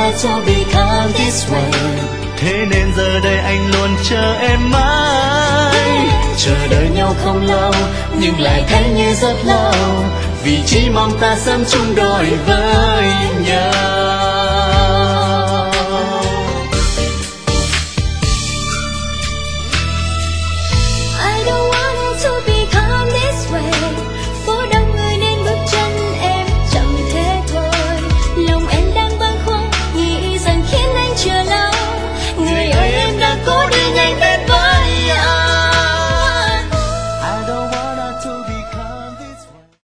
to become this way. Thế nên giờ đây anh luôn chờ em mãi. Chờ đợi nhau không lâu nhưng lại thấy như rất lâu, vì chỉ mong ta sớm chung đôi với nhau.